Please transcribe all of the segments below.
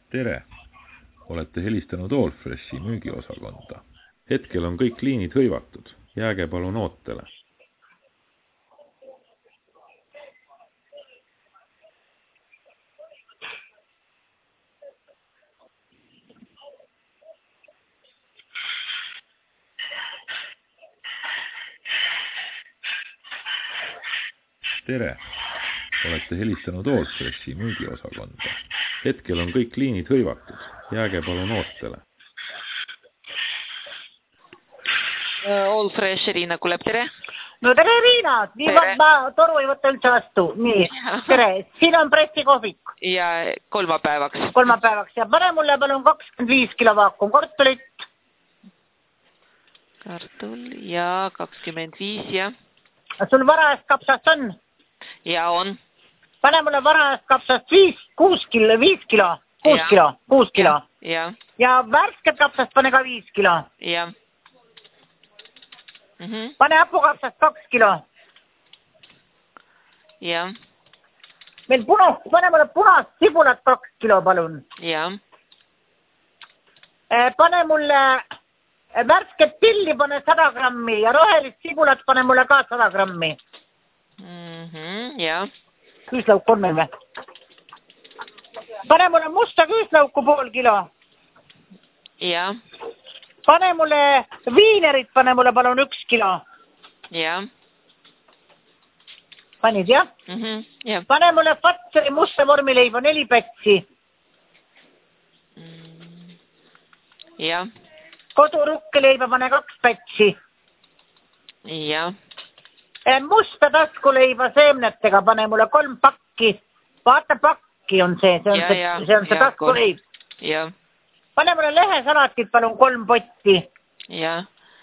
Tere! Olete helistanud Allfreshi müügiosakonda. Hetkel on kõik liinid hõivatud. Jääge palun ootele. Tere! Olete helistanud Allfreshi müügiosakonda. Hetkel on kõik liinid hõivatud. Jääge palun ootele. Allfresh, Riina kuuleb, tere! No tere, Riina! Nii ma toru ei võtta üldse vastu. Nii, tere! Siin on pressikohvik. Ja kolmapäevaks. Kolmapäevaks. Ja pane mulle palun 25 kilo vaakum kartulit. Kartul ja 25 ja... Sul varajas kapsast on? Ja on. Pane mulle varajas kapsast 6 kilo. 6 kilo. Ja. Ja värsket kapsast pane ka 5 kilo. Ja. Pane hapukapsast 2 kilo. Ja. Meil pane mulle punast sibulat 2 kilo, palun. Ja. Pane mulle värsket pilli, pane 100 grammi ja rohelist sibulat pane mulle ka 100 grammi. Ja. Küüslauk on meil või? Pane mulle musta küüslauku pool kilo. Ja. Pane mulle viinerit, pane mulle palun 1 kilo. Ja. Panid, jah? Ja. Pane mulle Fatseri musta vormileiba 4 pätsi. Ja. Kodurukkleiba pane 2 pätsi. Ja. Musta taskuleiba seemnetega pane mulle 3 pakki. Vaata, pakki on see. See on see taskuleib. Ja. Pane mulle lehesalatit palun 3 potti. Ja.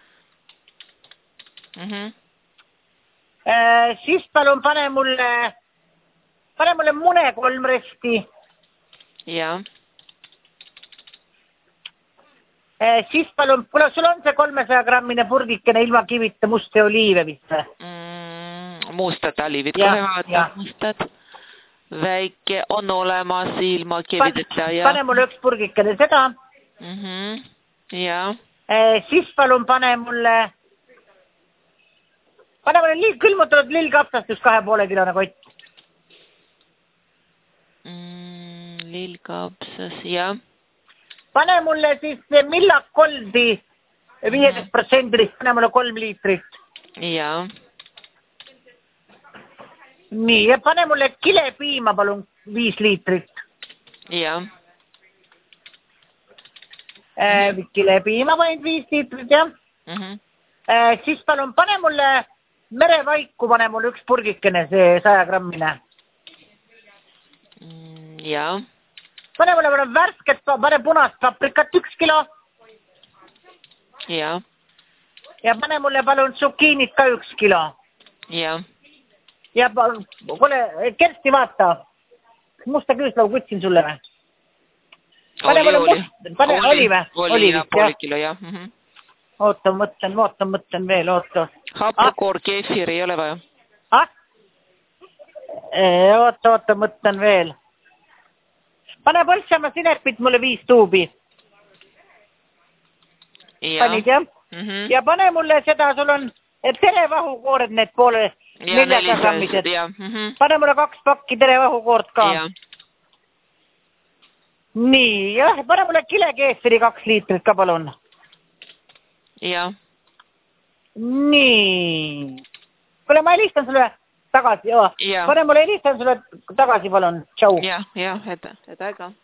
Siis palun pane mulle mune 3 resti. Ja. Siis palun, kuule, sul on see 300 grammine purgikene ilma kivita musta oliive vist või? Mustad oliivid, kohe vaata, mustad. Väike on olemas ilma kivideta. Pane mulle 1 purgikene seda. Ja. Siis palun pane mulle külmutatud lillkapsast 2,5 kilone kott. Lillkapsas, ja. Pane mulle siis Millak Goldi 15%, pane mulle 3 liitrit. Ja. Nii, ja pane mulle kilepiima palun 5 liitrit. Ja. Kilepiima panin 5 liitrit, jah. Siis palun pane mulle merevaiku, pane mulle 1 purgikene, see 100 grammine. Ja. Pane mulle värsket, pane punast paprikat 1 kilo. Ja. Ja pane mulle palun tsukiinit ka 1 kilo. Ja. Ja kuule, Kersti, vaata. Musta küüslaug võtsin sulle või? Oli või? Oli, ja pooli kilo, jah. Oota, mõtlen veel, oota. Hapukoor, keefir ei ole vaja. Oota, mõtlen veel. Pane Põltsamaa sinepit mulle 5 tuubi. Panid, jah? Ja pane mulle seda, sul on terevahukoored need poole 400 grammised. Pane mulle 2 pakki terevahukoort ka. Nii, jah, pane mulle kilekeefiri 2 liitrit ka, palun. Ja. Nii. Kuule, ma helistan sulle tagasi, joo. Pane mulle helistan sulle tagasi, palun. Tšau. Ja, hetk aega.